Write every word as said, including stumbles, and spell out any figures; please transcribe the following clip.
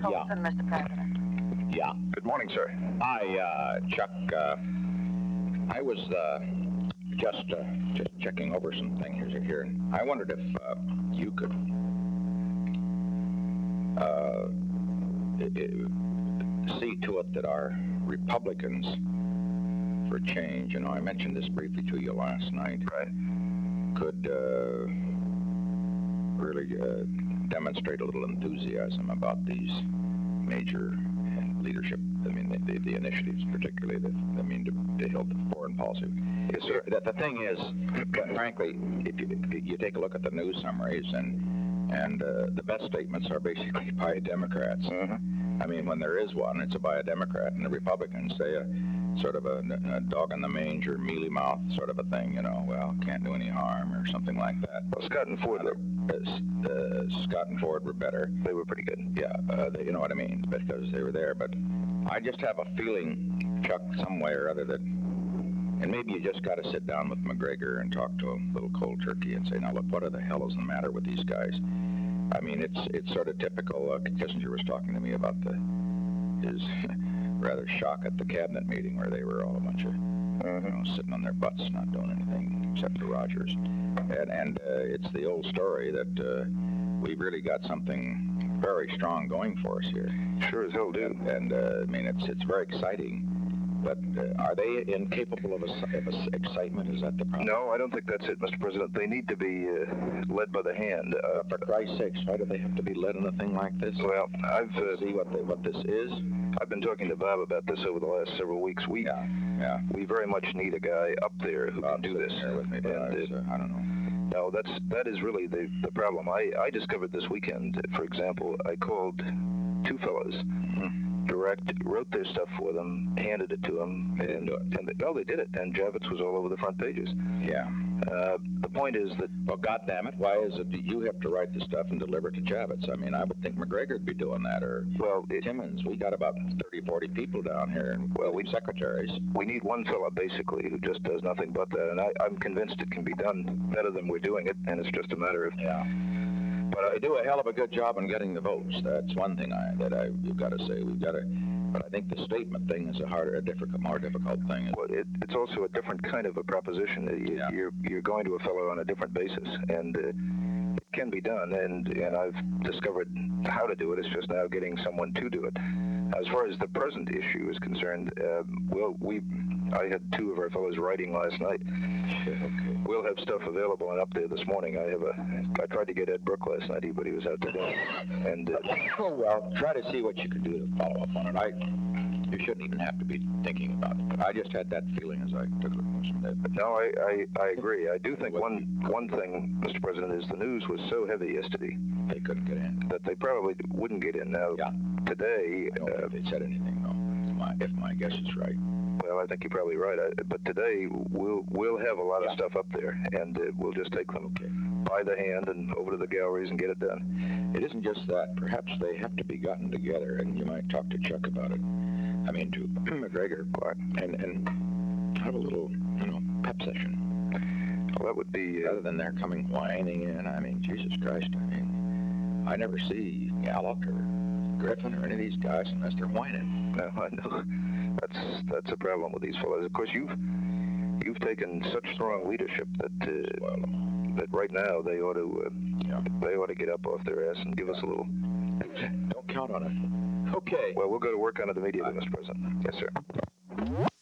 Colson, Mister President. Yeah. Good morning, sir. Hi, uh, Chuck. Uh, I was uh, just uh, just checking over some things here. I wondered if uh, you could uh, see to it that our Republicans for change, you know, I mentioned this briefly to you last night, Right. could uh, really uh, demonstrate a little enthusiasm about these major leadership, I mean, the, the, the initiatives, particularly, that, I mean, to, to help the foreign policy. Yes, sir. The, the thing is, frankly, if you, if you take a look at the news summaries, and and uh, the best statements are basically by Democrats. Mm-hmm. I mean, when there is one, it's by a Democrat, and the Republicans say a sort of a, a dog in the manger, mealy mouth sort of a thing, you know, well, can't do any harm or something like that. Well, Scott and Ford, were, uh, uh, Scott and Ford were better. they were pretty good. Yeah, uh, they, you know what I mean, because they were there. But I just have a feeling, Chuck, some way or other that, and maybe you just got to sit down with McGregor and talk to him a little cold turkey and say, now look, what the hell is the matter with these guys? I mean, it's it's sort of typical. Uh, Kissinger was talking to me about the his rather shock at the cabinet meeting where they were all a bunch of, you know, sitting on their butts, not doing anything except for Rogers. And, and uh, it's the old story that uh, we've really got something very strong going for us here. Sure as hell do. And, and uh, I mean, it's it's very exciting. But uh, are they incapable of, a, of a excitement? Is that the problem? No, I don't think that's it, Mister President. They need to be uh, led by the hand. Uh, For Christ's sakes, why do they have to be led in a thing like this? well, I've uh, See what, they, what this is? I've been talking to Bob about this over the last several weeks. We Yeah, yeah. we very much need a guy up there who Bob can do this. Here with me, but I, And, was, uh, uh, I don't know. No, that's that is really the the problem. I I discovered this weekend, for example, I called two fellows, Mm-hmm. direct, wrote their stuff for them, handed it to them, They didn't and do it. and they, no, they did it. And Javits was all over the front pages. Yeah. Uh, the point is that Well, goddamn it, why is it that you have to write the stuff and deliver it to Javits? I mean, I would think McGregor would be doing that, or well, it, Timmons. We got about thirty, forty people down here, and well, we secretaries. we need one fella basically who just does nothing but that, and I, I'm convinced it can be done better than we're doing it, and it's just a matter of. Yeah. But I do a hell of a good job in getting the votes. That's one thing I that I you've got to say. We've got to. But I think the statement thing is a harder, a difficult, more difficult thing. Well, it, it's also a different kind of a proposition. You, Yeah. You're you're going to a fellow on a different basis, and uh, it can be done. And and I've discovered how to do it. It's just now getting someone to do it. As far as the present issue is concerned, uh, well, we I had two of our fellows writing last night. Okay. We'll have stuff available and up there this morning. I have a. I tried to get Ed Brooke last night, but he was out to dinner. And uh, Oh, well, try to see what you can do to follow up on it. I, you shouldn't even have to be thinking about it. But I just had that feeling as I took a look at some of that. no, I, I I agree. I do think one one thing, Mister President, is the news was so heavy yesterday They couldn't get in. that they probably wouldn't get in. Now, Yeah. today, I don't know uh, if they said anything, though. If my, if my guess is right. well, I think you're probably right. I, but today, we'll we'll have a lot of Yeah. stuff up there, and uh, we'll just take them Okay. by the hand and over to the galleries and get it done. It isn't just that. Perhaps they have to be gotten together, and you might talk to Chuck about it. I mean, to McGregor, and and have a little, you know, pep session. Well, that would be. Uh, Rather than they're coming whining in. I mean, Jesus Christ. I mean, I never see Gallup or Griffin or any of these guys unless they're whining. no, I know. That's that's a problem with these fellows. Of course, you've you've taken such strong leadership that uh, Well, that right now they ought to uh, yeah. they ought to get up off their ass and give us a little. Don't count on it. Okay. Well, we'll go to work on it immediately, Mister President. Yes, sir.